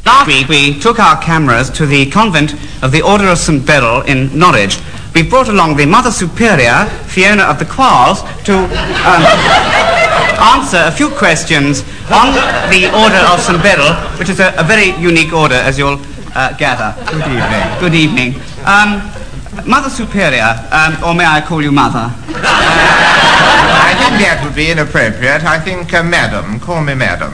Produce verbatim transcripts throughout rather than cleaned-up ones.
Last week we took our cameras to the convent of the Order of Saint Beryl in Norwich. We brought along the Mother Superior, Fiona of the Quarles, to um, answer a few questions on the Order of Saint Beryl, which is a, a very unique order, as you'll uh, gather. Good evening. Good evening. Um, Mother Superior, um, or may I call you Mother? I think that would be inappropriate. I think, uh, Madam. Call me Madam.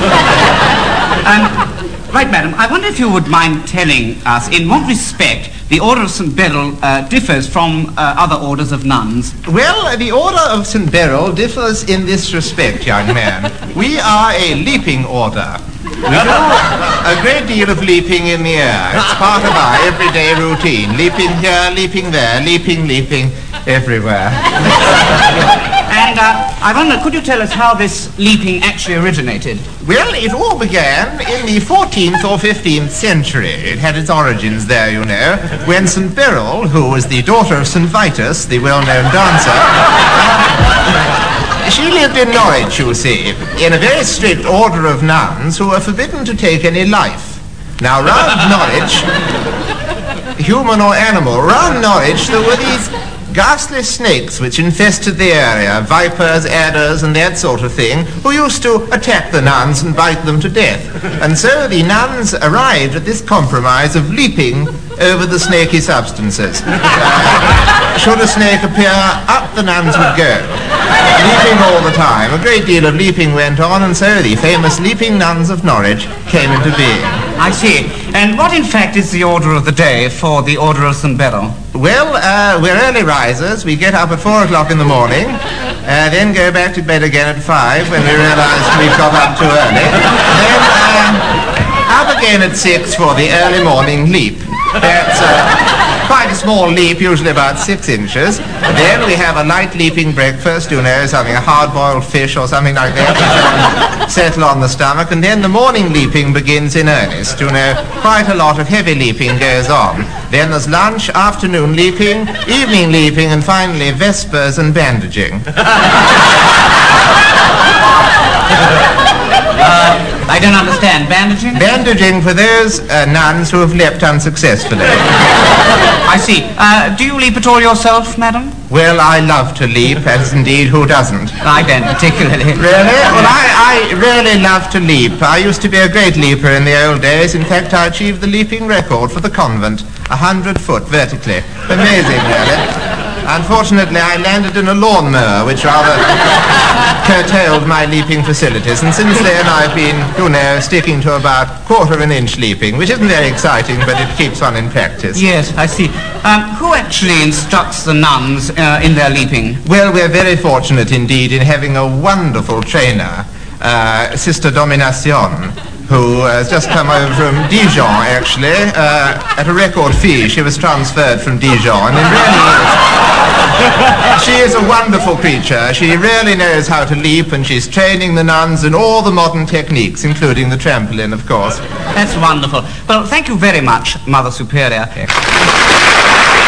um, Right, madam, I wonder if you would mind telling us in what respect the Order of Saint Beryl uh, differs from uh, other orders of nuns. Well, the Order of Saint Beryl differs in this respect, young man. We are a leaping order. We do a great deal of leaping in the air. It's part of our everyday routine. Leaping here, leaping there, leaping, leaping, everywhere. And uh, I wonder, could you tell us how this leaping actually originated? Well, it all began in the fourteenth or fifteenth century. It had its origins there, you know, when Saint Beryl, who was the daughter of Saint Vitus, the well-known dancer, uh, she lived in Norwich, you see, in a very strict order of nuns who were forbidden to take any life. Now, round Norwich, human or animal, round Norwich there were these ghastly snakes which infested the area, vipers, adders, and that sort of thing, who used to attack the nuns and bite them to death. And so the nuns arrived at this compromise of leaping over the snaky substances. Uh, should a snake appear, up the nuns would go, leaping all the time. A great deal of leaping went on, and so the famous leaping nuns of Norwich came into being. I see. And what, in fact, is the order of the day for the Order of Saint Beryl? Well, uh, we're early risers. We get up at four o'clock in the morning, uh, then go back to bed again at five when we realise we've got up too early. Then um, up again at six for the early morning leap. That's uh, quite a small leap, usually about six inches. Then we have a light leaping breakfast, you know, something, a hard-boiled fish or something like that, settle on the stomach, and then the morning leaping begins in earnest, you know. Quite a lot of heavy leaping goes on. Then there's lunch, afternoon leaping, evening leaping, and finally vespers and bandaging. Uh, I don't understand. Bandaging? Bandaging for those uh, nuns who have leapt unsuccessfully. I see. Uh, do you leap at all yourself, madam? Well, I love to leap, as indeed who doesn't? I don't particularly. Really? Well, I, I really love to leap. I used to be a great leaper in the old days. In fact, I achieved the leaping record for the convent, a hundred foot vertically. Amazing, really. Unfortunately, I landed in a lawnmower, which rather curtailed my leaping facilities, and since then I've been, you know, sticking to about quarter of an inch leaping, which isn't very exciting, but it keeps one in practice. Yes, I see. Um, who actually instructs the nuns uh, in their leaping? Well, we're very fortunate indeed in having a wonderful trainer, uh, Sister Domination, who has just come over from Dijon, actually, uh, at a record fee. She was transferred from Dijon, and really is, she is a wonderful creature. She really knows how to leap, and she's training the nuns in all the modern techniques, including the trampoline, of course. That's wonderful. Well, thank you very much, Mother Superior.